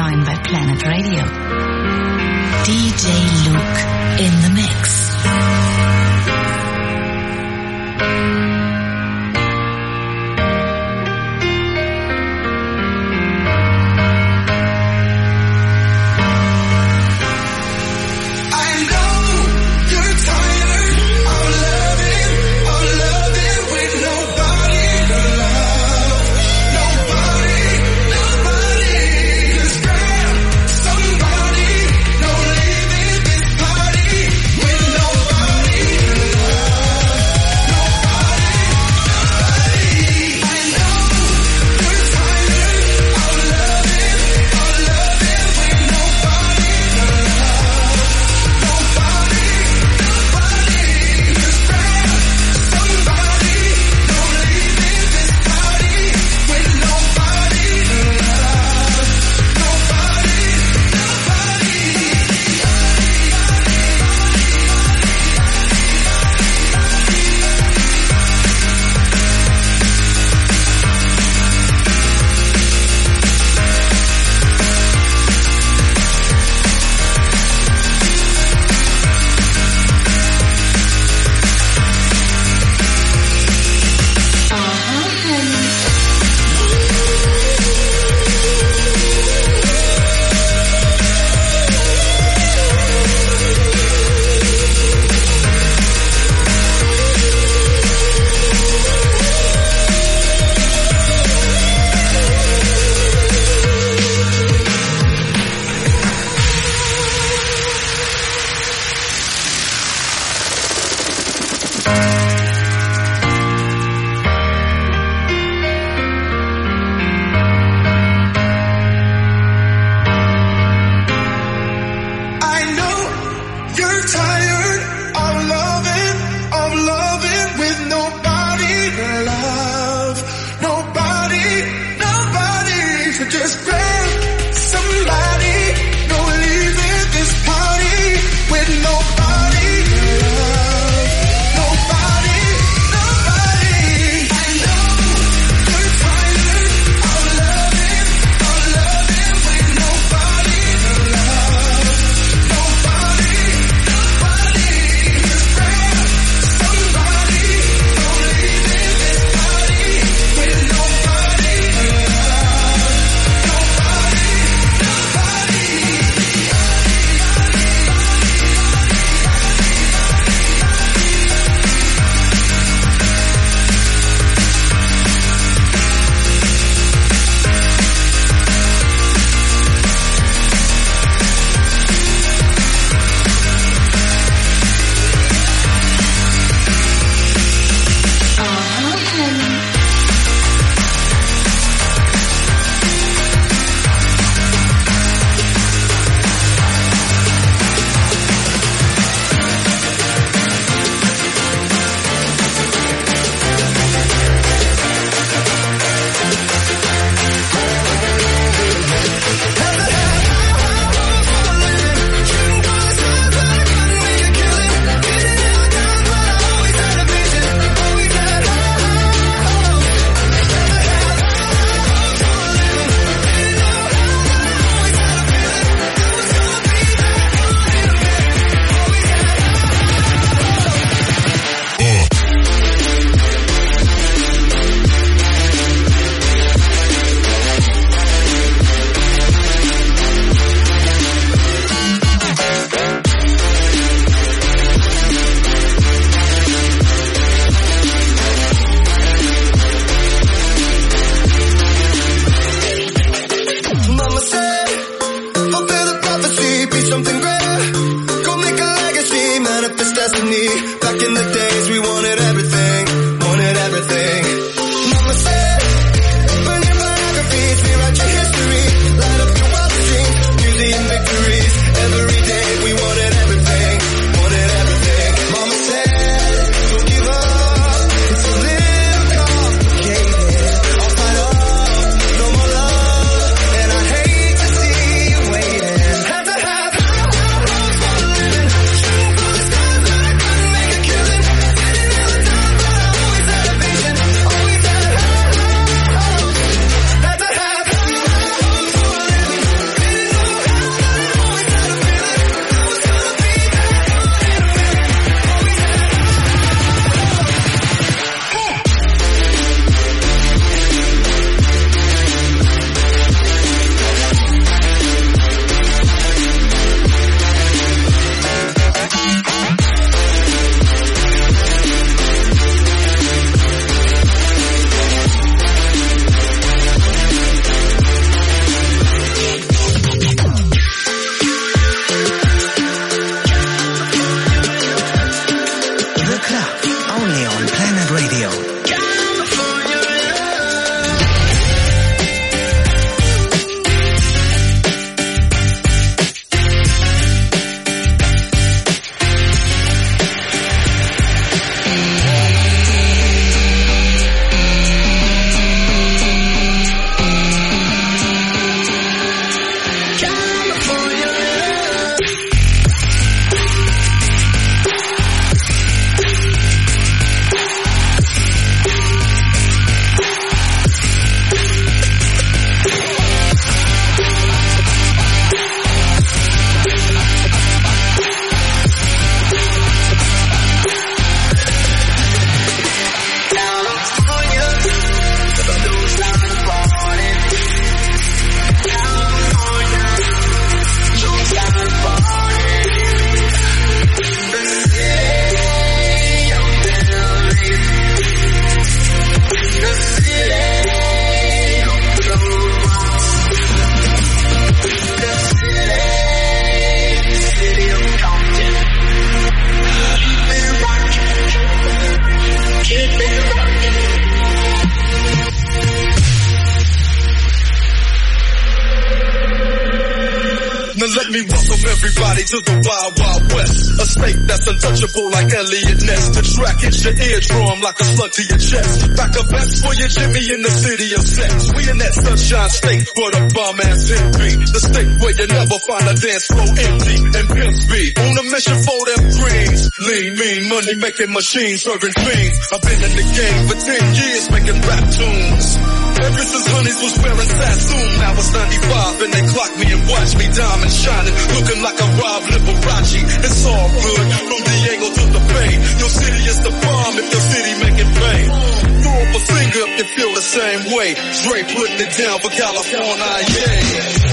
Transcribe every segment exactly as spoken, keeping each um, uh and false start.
Time by Planet Radio. D J Luke in the mix. Now let me welcome everybody to the Wild Wild West. A state that's untouchable like Elliot Ness. The track hits your eardrum like a slug to your chest. Back a vest for your Jimmy in the city of sex. We in that sunshine state where the bum ass him be. The state where you never find a dance floor empty and pimps be. On a mission for them greens. Lean, mean, money making machines serving fiends. I've been in the game for ten years making rap tunes. Ever since Honeys was wearing Sassoon, now it's ninety-five and they clock me and watch me diamond shining, looking like a Rob Liberace. It's all good, from Diego to the Bay. Your city is the bomb if your city making pain. Throw up a finger if you feel the same way. Dre putting it down for California, yeah.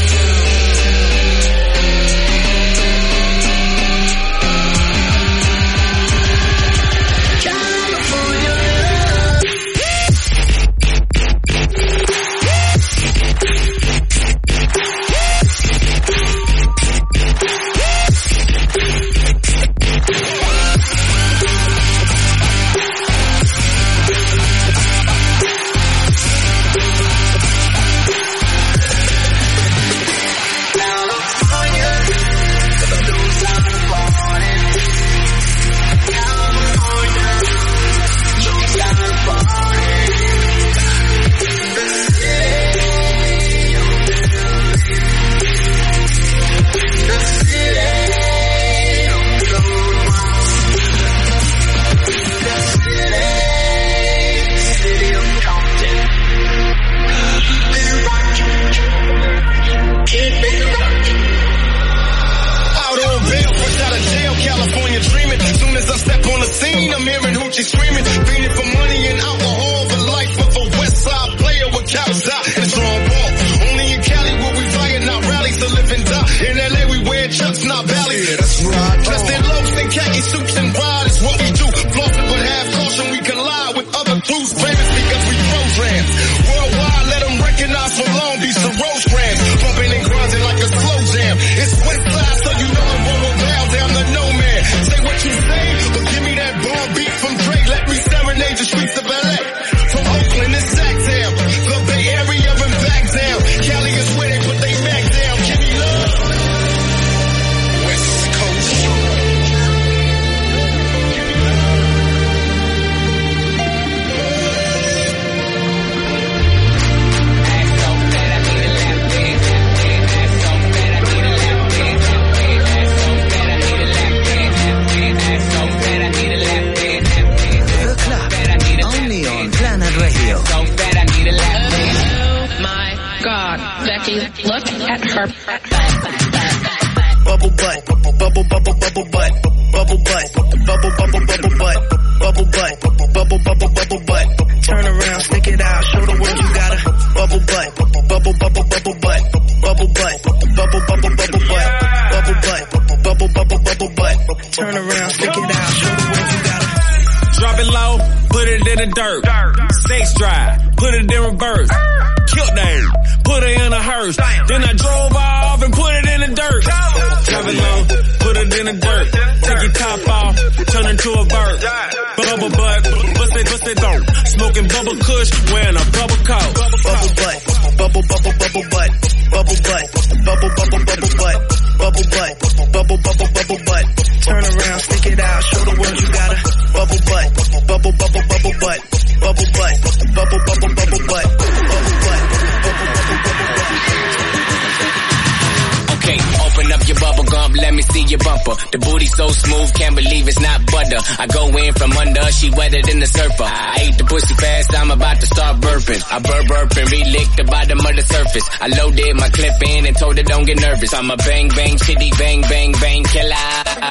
The booty so smooth, can't believe it's not butter. I go in from under, she wetter than the surfer. I ate the pussy fast, I'm about to start burping. I burp burp and re-lick the bottom of the surface. I loaded my clip in and told her don't get nervous. I'm a bang bang shitty bang bang bang killer.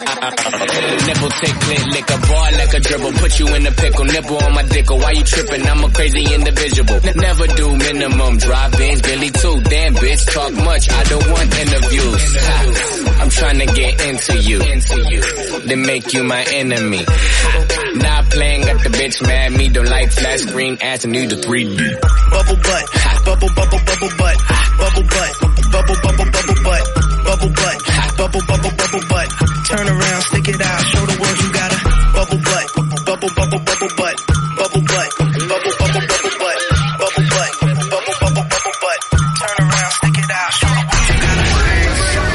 Nipple tick lick, lick a ball like a dribble. Put you in a pickle, nipple on my dickle. Why you tripping? I'm a crazy individual. N- never do minimum, drive-ins, Billy too. Damn bitch, talk much, I don't want interviews. Ha. I'm trying to get into you, then make you my enemy. Not playing, got the bitch mad. Me don't like flat screen ass and need a three D. Bubble butt, bubble bubble bubble butt, bubble butt, bubble bubble bubble butt, bubble butt, bubble bubble bubble butt. Turn around, stick it out, show the world you got a bubble butt, bubble bubble bubble butt, bubble butt, bubble bubble bubble butt, bubble butt, bubble bubble bubble butt. Turn around, stick it out, show the world you got a.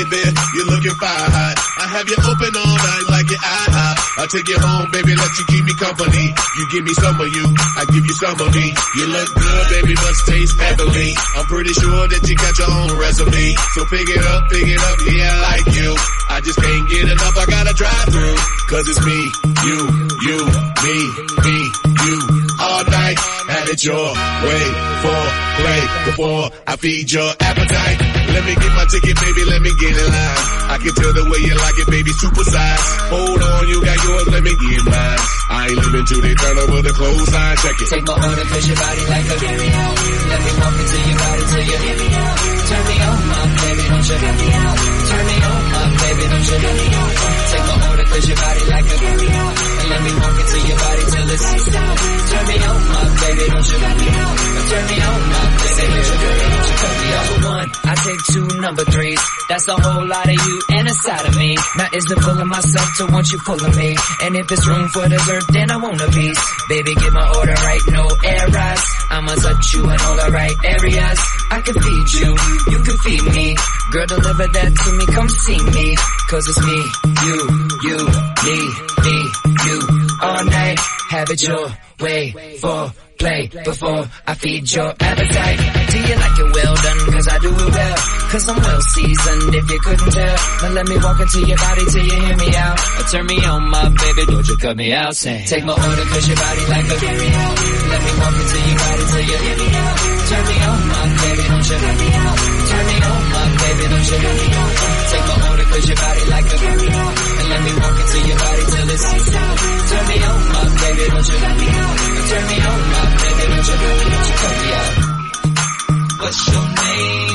baby, you're looking fire hot. I have you open all night like your eye hot. I'll take you home, baby, let you keep me company. You give me some of you, I give you some of me. You look good, baby, must taste heavenly. I'm pretty sure that you got your own resume. So pick it up, pick it up, yeah, I like you. I just can't get enough, I gotta drive through. Cause it's me, you, you, me, me, you. All night, have it your way for play before I feed your appetite. Let me get my ticket, baby, let me get in line. I can tell the way you like it, baby, super size. Hold on, you got yours, let me get mine. I ain't living till they turn over the clothesline, check it. Take my order cause your body like a stereo. Let me walk into your body till you hear me out. Turn me on, my baby, don't you hear me out. Turn me on, my baby, don't you hear me out. Take my order cause your body like a stereo. And let me walk into your body till it's stop. Turn me on, my baby, don't you hear me out. Turn me on, my baby, don't you hear me out. You cut me off with one, I take two number threes. That's a whole lot of you and a side of me. Now is the full of myself to want you full of me. And if it's room for dessert, then I want a piece. Baby, get my order right, no errors. I'ma touch you in all the right areas. I can feed you, you can feed me. Girl, deliver that to me, come see me. Cause it's me, you, you, me, me, you. All night, have it your way for play before I feed your appetite. Do you like it well done? Cause I do it well. Cause I'm well seasoned if you couldn't tell. Now let me walk into your body till you hear me out. Or turn me on, my baby, don't you cut me out. Say, take my order cause your body like a stereo. Let me walk into your body till you hear me out. Turn me on, my baby, don't you cut me out. Turn me on, my baby, don't you cut me out. Take my order cause your body like a stereo. And let me walk into your body till it's stop. Turn me on, my baby, don't you cut me out. Turn me on, my baby, don't you cut me out. You cut me out. What's your name?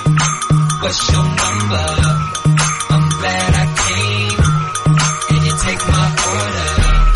What's your number? I'm glad I came. Can you take my order?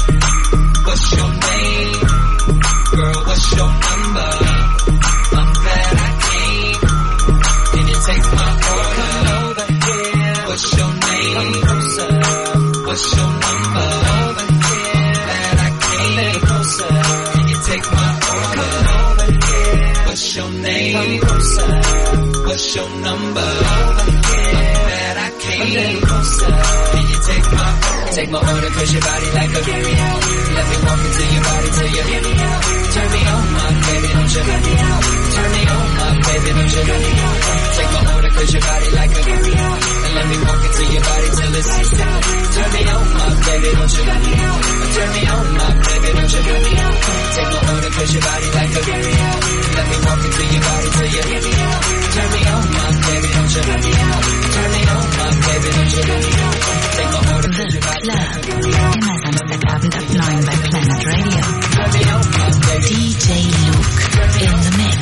What's your name? Girl, what's your number? I'm glad I came. Can you take my order? Over here. What's your name? Closer. What's your number? Over here. Glad I came. Closer. Can you take my order? Over here. What's your name? Come closer. What's your number? Over here. I'm glad I came. Closer. Can you take my order? Take my order cause your body like a stereo. Let me walk into your body till you hear me out. Turn me on, my baby, don't you let me out. Turn me on, my baby, don't you let me out. Take my order cause your body like a stereo. And let me walk into your body till it's stop. Turn me on, my baby, don't you let me out. Turn me on, my baby, don't you let me out. Take my order cause your body like a stereo. Let me walk into your body till you hear me out. Turn me on, my baby, don't you let me out. Turn me on, my baby, don't you let me out. Take my order cause your body like a stereo. Gemeinsam Abend ab neun bei Planet Radio. Turn me on, my baby. D J Luke in the mix.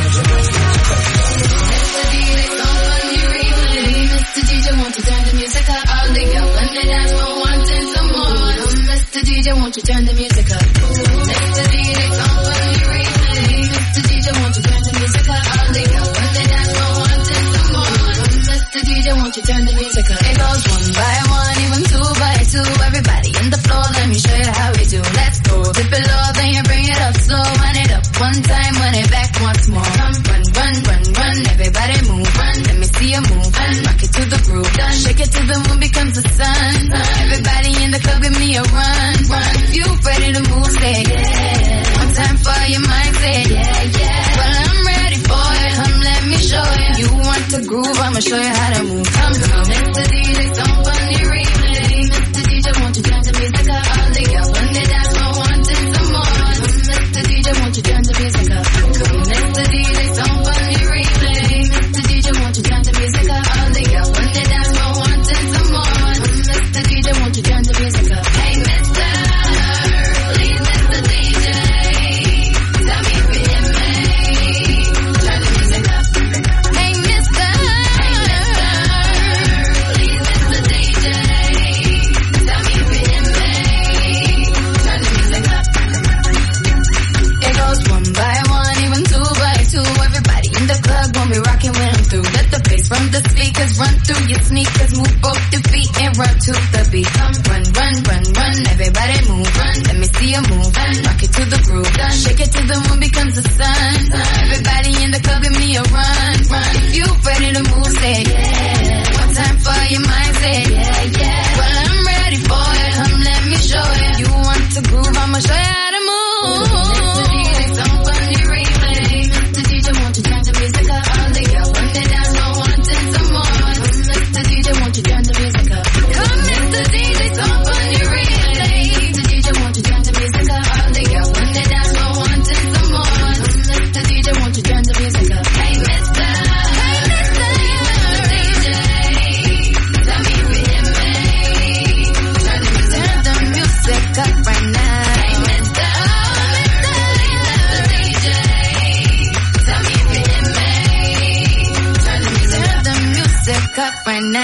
Mister D J, won't you turn the music up? All the girls on the dance floor wanting some more. Mister D J, won't you turn the music up? Mister D J, come on, you replay. Mister D J, won't you turn the music up? All the girls on the dance floor wanting some more. Mister D J, won't you turn the music up? It goes one by one, even two by two. Everybody in the floor, let me show you how we do. Let's go. Dip it low, then you bring it up slow. Run it up one time, run it back once more. Come, run, run, run, run. Everybody move, run. Let me see you move, run. Rock it to the groove, done. Shake it till the moon becomes the sun. Everybody in the club, give me a run, run. If you ready to move, say yeah. One time for your mind, say yeah, yeah. Well, I'm ready for it. Come, let me show you. You want to groove, I'ma show you how to move. Come, come, Mister D J, some funny replay. Mister D J, won't you turn the music up? All the girls on the dance floor wanting some more. Mister D J, won't you turn the music up? Come, Mister D J, some funny replay. Mister D J, won't you turn the music up? All the girls on the dance floor wanting some more. Mister D J, won't you turn the music up? Hey, Mister, please, Mister D J, tell me if you hear me. Turn the music up. Hey, Mister, please, Mister D J, tell me if you hear me. Turn the music up. It goes one by one, even two by two. Everybody in the club when we rockin' when I'm through. Let the bass from the speakers run through your sneakers. Move both your feet and run to the beat. Come, run, run, run, run. Everybody move, run. Let me see you move, run. Rock it to the groove, done. Shake it till the moon becomes the sun. Everybody in the club, give me a run, run. If you ready to move, say yeah. One time for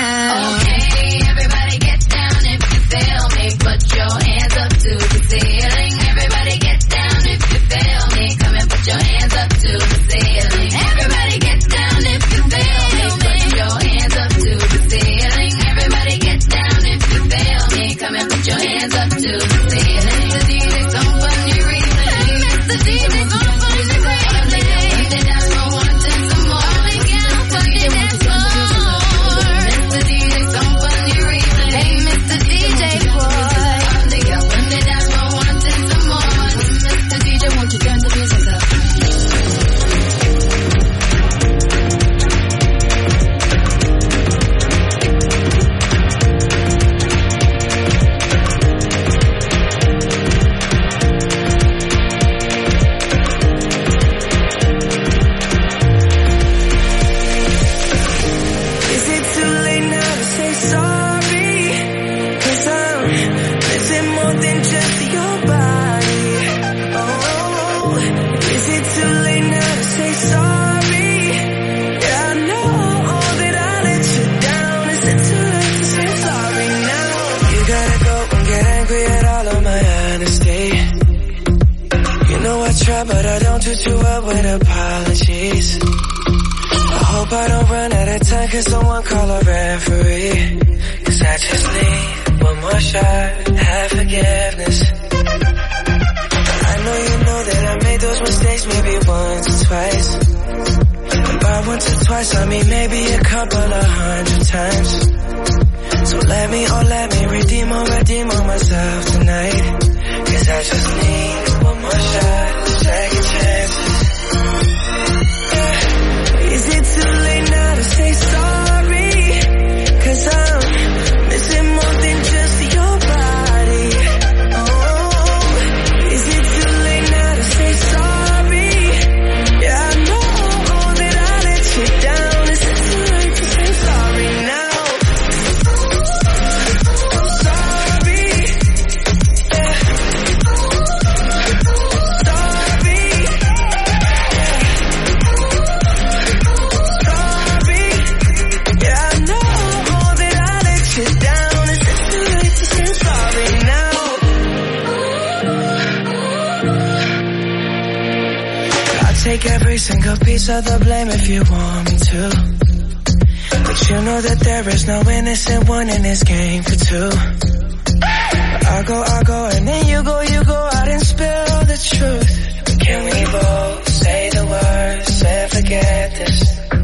now. Okay, everybody get down if you feel me. Put your hands up to the ceiling. Everybody get down if you feel me. Come and put your hands up to the ceiling. Everybody get down if you feel me. Put your hands up to the ceiling. Everybody get down if you feel me. Come and put your hands up to the ceiling. Mister D J, some funny reason. Mister D J, some funny reason. The dance floor wanting some more. Only get up on the dance floor. Mister D J, some funny reason. Hey, Mister D J boy. The girl on the dance floor wanting some more. Mister D J, won't you turn the music up? Is it too late now to say sorry? 'Cause I'm missing more than just your body. Oh, is it too late now to say sorry? Yeah, I know that I let you down. Is it too late to say sorry now? You gotta go and get angry at all of my honesty. You know I try, but I don't do too well with apologies. I hope I don't run out of time, can someone call a referee? 'Cause I just need one more shot, have forgiveness. I know you know that I made those mistakes maybe once or twice. And by once or twice I mean maybe a couple of hundred times. So let me, oh let me redeem or redeem on myself tonight. 'Cause I just need one more shot, second chances. Is it too late now to say sorry? 'Cause I'm missing more than just your body. Oh, is it too late now to say sorry? Yeah, I know that I let you down. Is it too late to say sorry now? I'm sorry. Yeah. Sorry. Sorry. Yeah, I know that I let you down. Is it too late to say sorry now? I'll take every single piece of the blame if you want me to. But you know that there is no innocent one in this game for two. I go, I go, and then you go, you go out and spill the truth. But can we both say the words and forget this?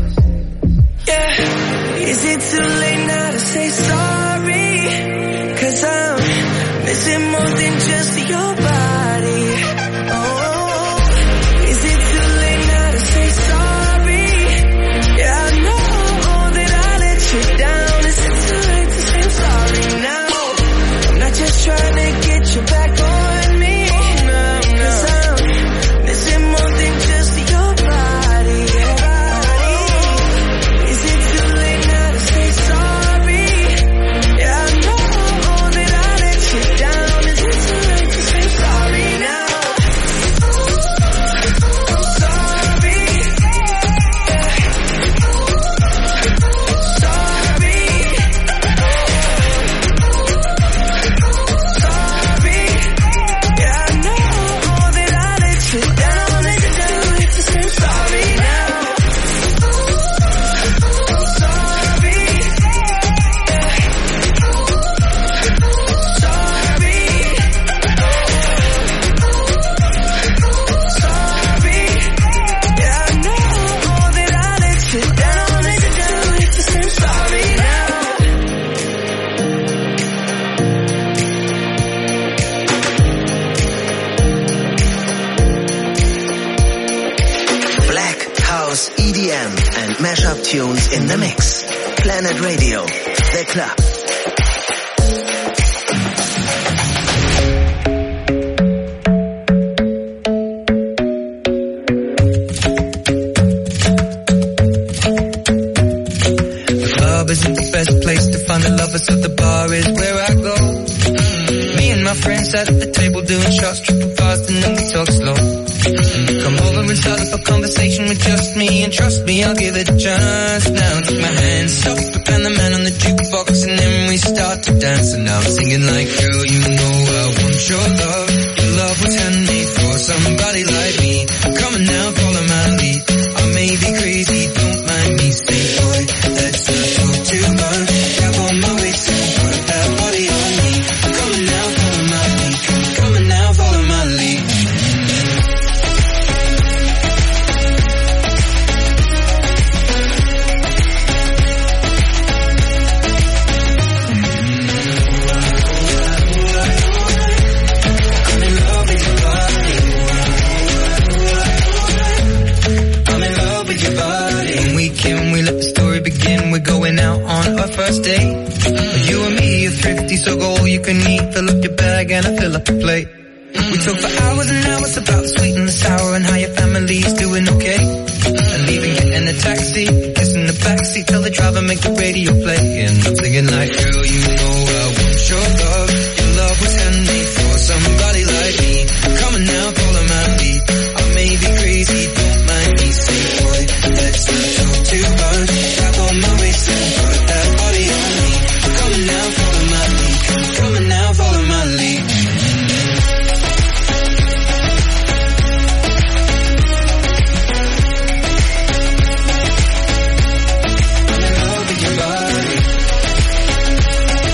Yeah. Is it too late now to say sorry? 'Cause I'm missing more than just your body. Oh, is it too late now to say sorry? Yeah, I know that I let you down. Is it too late to say sorry now? I'm not just trying to get you back on me. 'Cause I'm missing more than just your body. Is it too late now to say sorry? Yeah, I know that I let you down. Is it too late to say sorry now? I'm sorry. Yeah. Sorry. Sorry. Yeah, I know that I let you down. Is it too late to say sorry now? I'm sorry. Yeah. Sorry. Sorry. Yeah, I know that I let you down. Is it too late to say sorry now? Black, house, E D M and mashup tunes in the mix. Planet Radio, the club. The club isn't the best place to find the lovers, so the bar is where I go. Me and my friends sat at the table doing shots, tripping fast and then we talk slow. Come over and start up a conversation with just me, and trust me, I'll give it a chance. Now take my hand, stop it, and the man on the jukebox, and then we start to dance. And now I'm singing like, girl, you know I want your love. Your love was handmade for somebody like me. Come on now, follow my lead. I may be crazy, don't mind me. Say, boy, let's not talk too much. Grab on my waist and put that body on me. Come on now, follow my lead. Come on now, follow my lead. We're going out on our first date. You and me are thrifty, so go all you can eat. Fill up your bag and I fill up your plate. We talk for hours and hours about the sweet and the sour and how your family's doing okay. And even getting a taxi, kissing the backseat, tell the driver make the radio play. And I'm singing like, girl, you know I want your love. Your love was handmade for somebody like me. Come on now, follow my lead. I may be crazy, don't mind me. Say, boy, let's not talk too much. Grab on my waist and put that body on me. Come on now, follow my lead. Come on now, follow my lead. I'm in love with your body.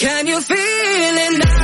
Can you feel it now?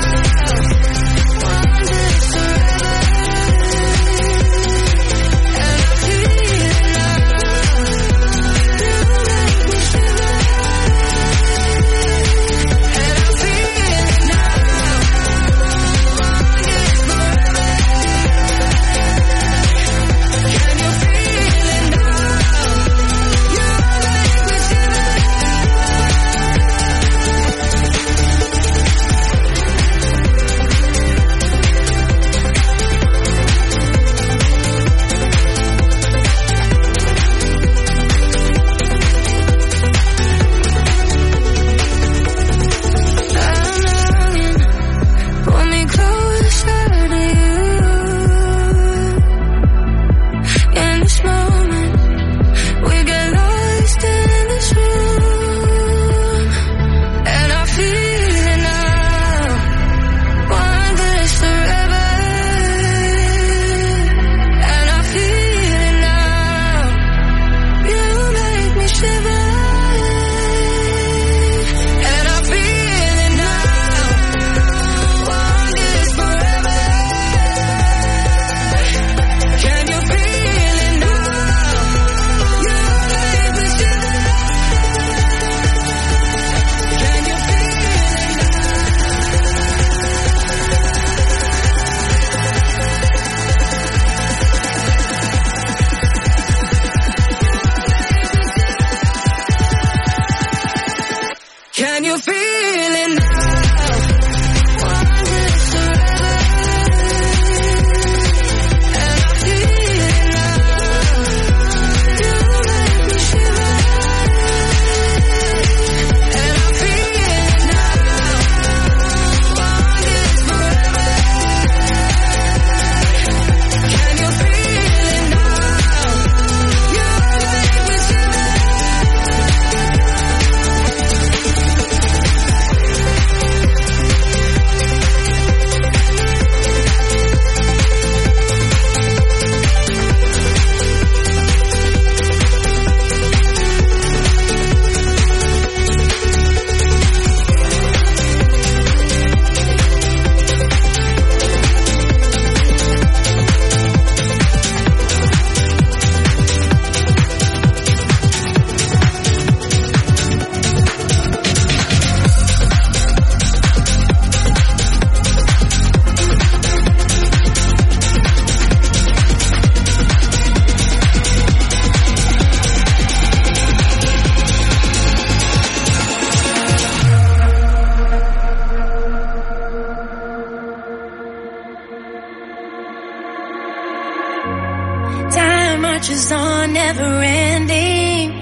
marches on, never ending.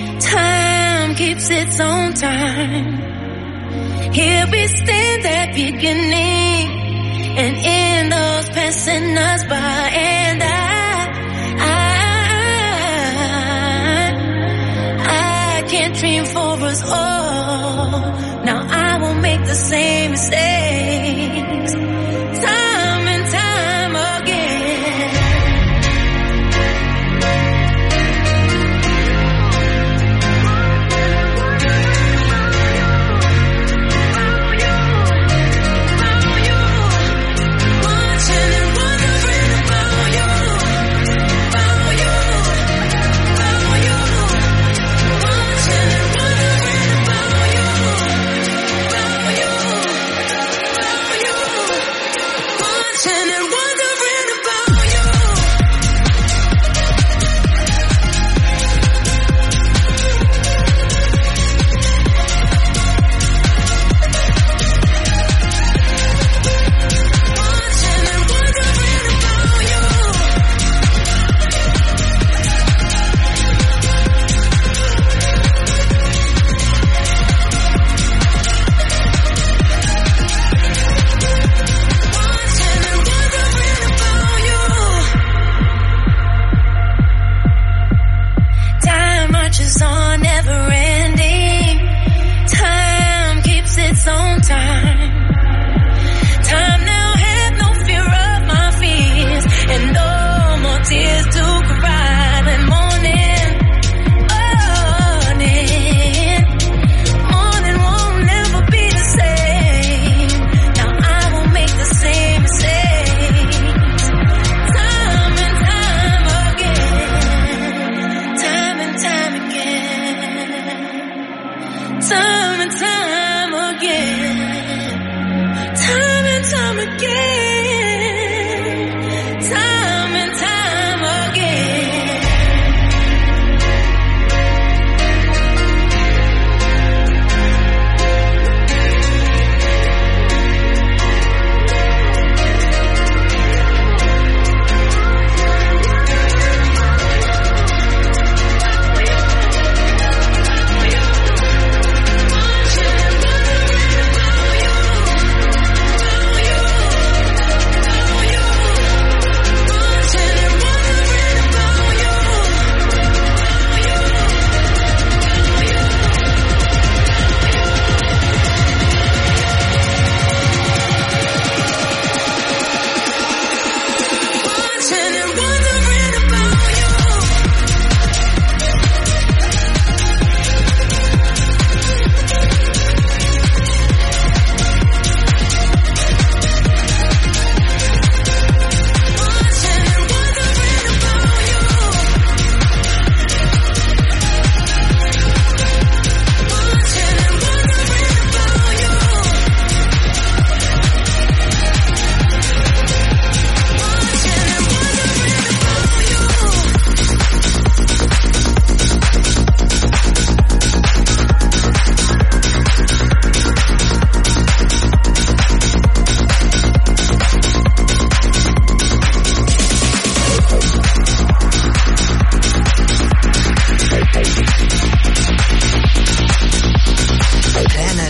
Time keeps its own time. Here we stand at beginning and end those passing us by. And I, I, I can't dream for us all. Now I won't make the same mistakes. Time and time again.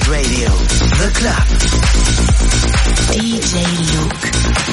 Radio, The Club. D J Luke.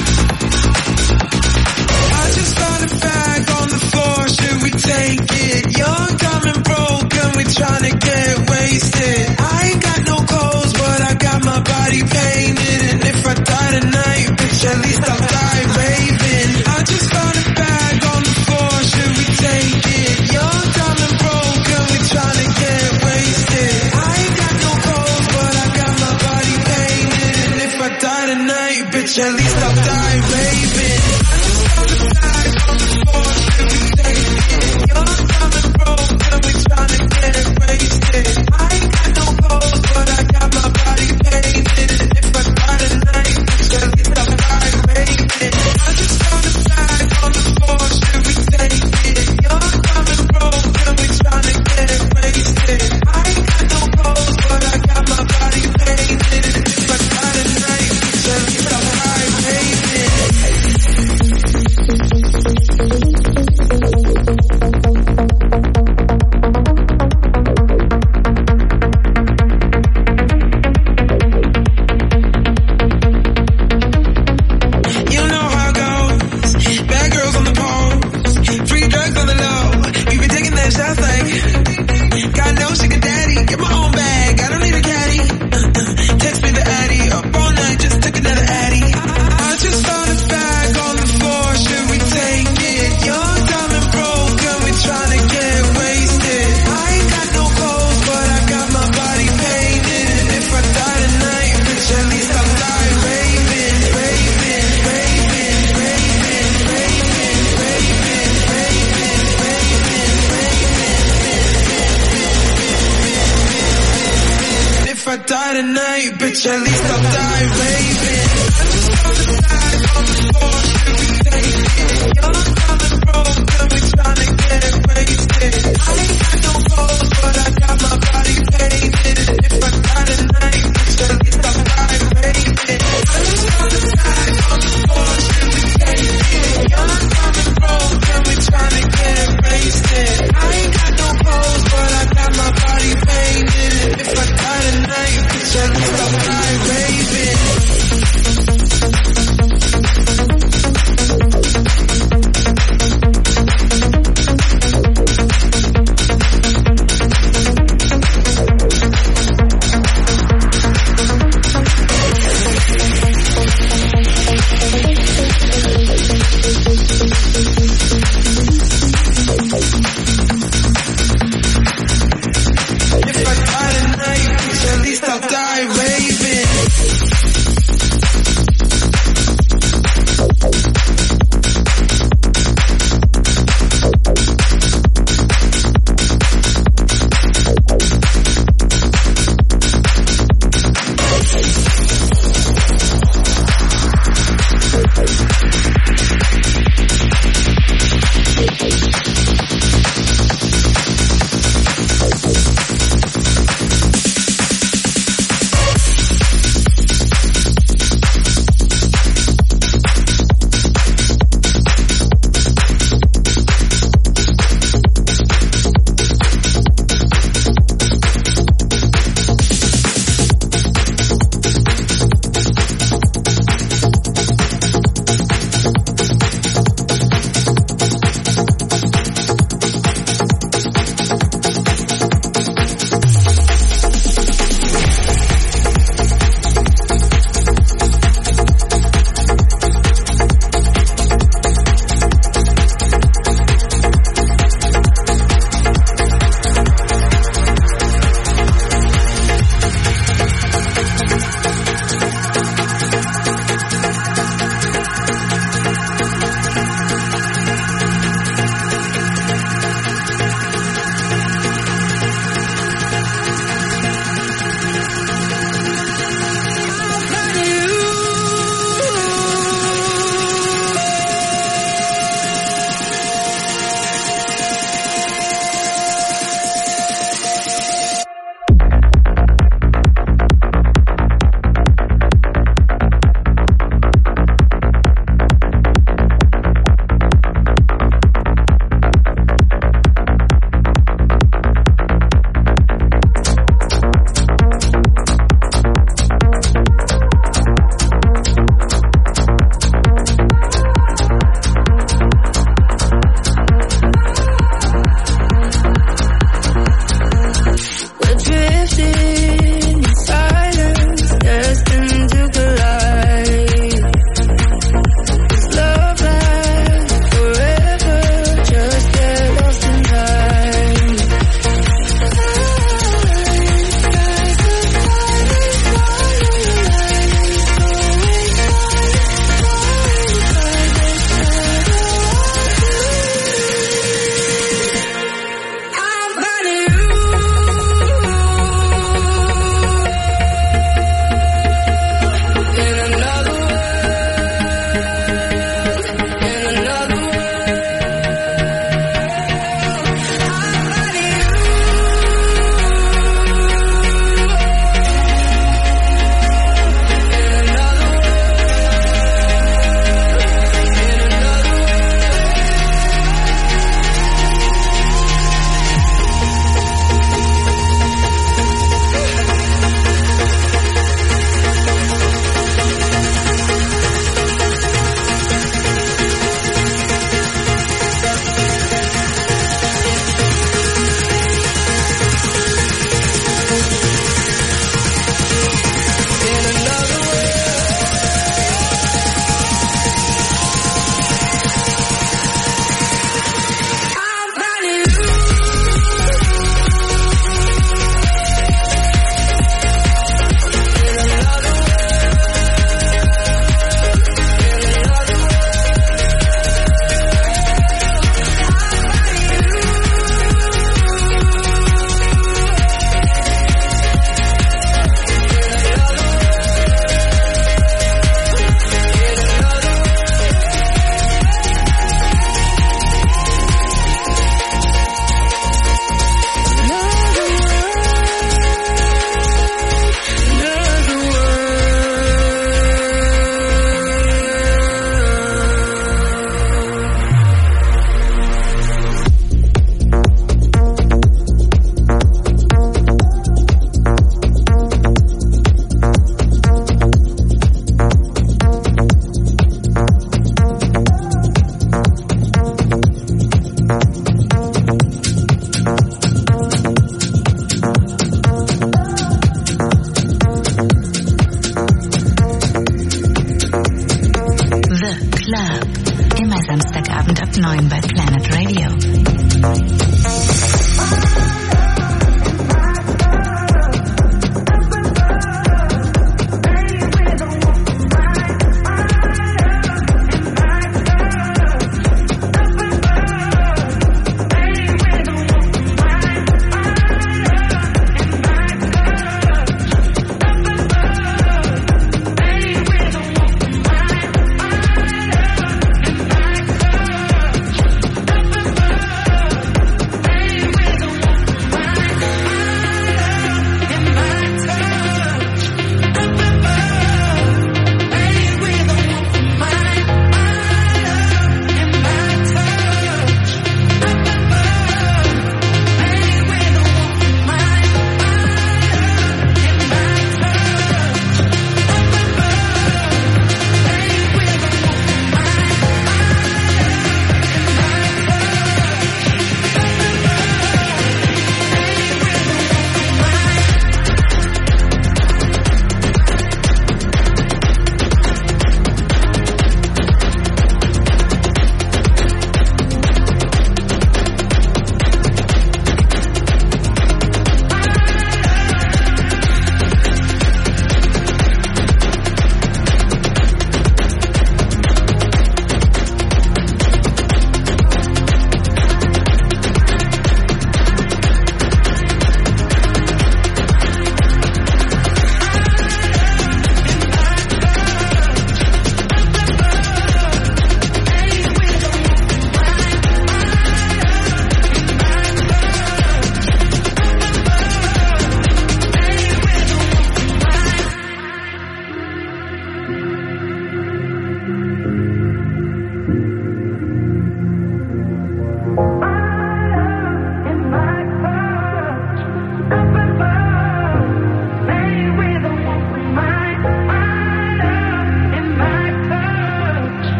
I just found a bag on the floor, should we take it? Young, dumb and broke, and we tryna get wasted. I ain't got no clothes, but I got my body painted. And if I die tonight, bitch, at least I'll die raving. I just found a bag on the floor, should we take it? Young, dumb and broke, and we tryna get wasted. I ain't got no clothes, but I got my body painted. And if I die tonight, bitch, at least I'll die raving. I just found a bag on the floor, should we take it? Young, dumb and broke, and we tryna get wasted. I ain't got no clothes, but I got my body painted. And if I die tonight, bitch, at least I'll die raving. I just found a bag on the floor, should we take it? Young, dumb and broke, and we tryna get wasted. I ain't got no clothes, but I got my body painted. And if I die tonight, bitch, at least I'll die raving. You know how it goes. Bad girls on the pole, free drugs on the low. You be taking that shots like God knows sugar daddy. Get my own bag, I don't need a caddy. Text me the Addy, up all night, just took another Addy. I just found a bag on the floor, should we take it? Young, dumb and broke, and we tryna get wasted. I ain't got no clothes, but I got my body painted. And if I die tonight, bitch, at least I'll die raving, raving, raving, raving, raving, raving, raving, raving. If I die tonight, bitch, at least I'll die raving. I just found a bag on the floor, should we take it? Young, dumb and broke, and we tryna get wasted. I ain't got no clothes, but I got my body painted. And if I die tonight, bitch, at least I'll die raving. I just found a bag on the floor, should we take it? Young, dumb and broke, and we tryna get wasted. I ain't got no clothes, but I got my body painted. And if I die tonight, bitch, at least I'll die raving.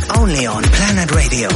only on Planet Radio.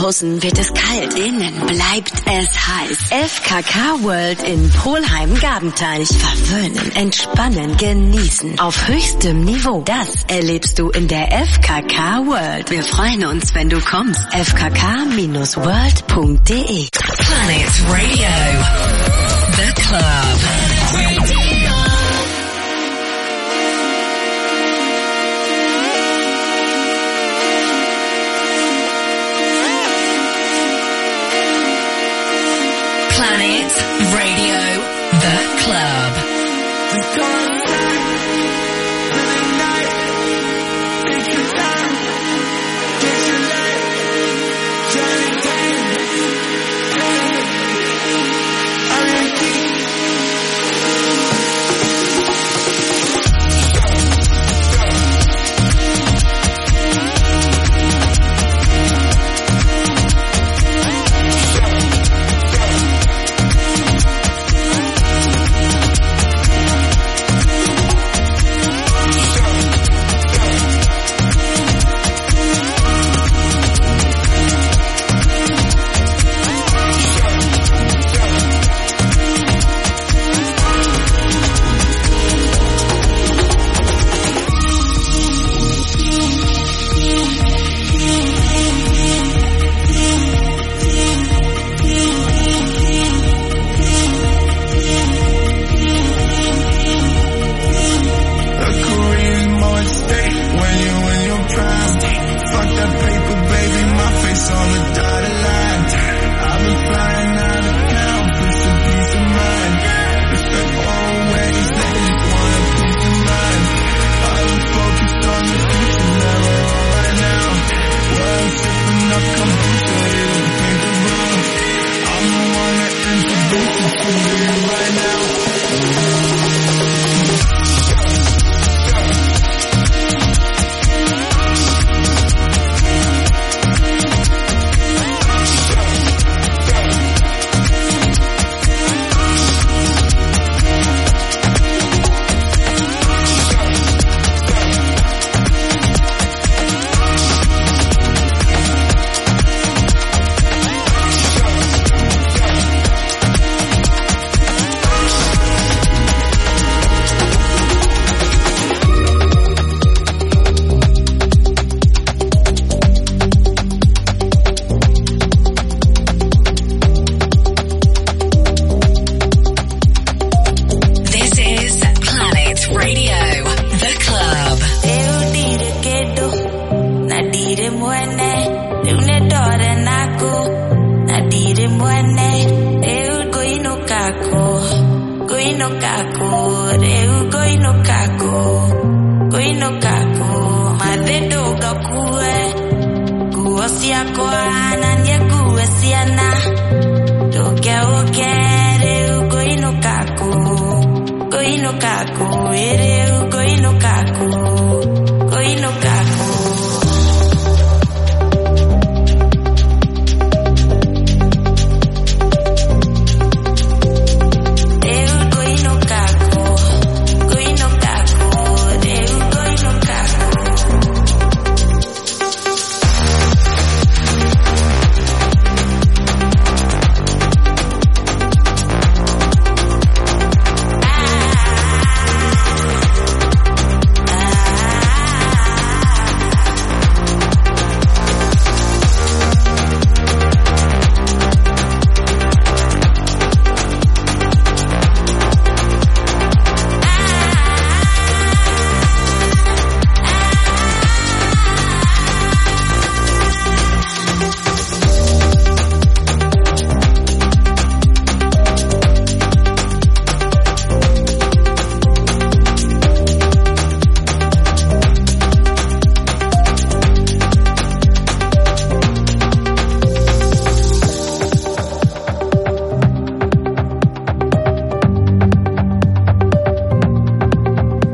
Draußen wird es kalt, innen bleibt es heiß. F K K World in Polheim-Gabenteich. Verwöhnen, entspannen, genießen. Auf höchstem Niveau. Das erlebst du in der F K K World. Wir freuen uns, wenn du kommst. f k k dash world punkt d e Planet Radio. The Club. Planet Radio, The Club. no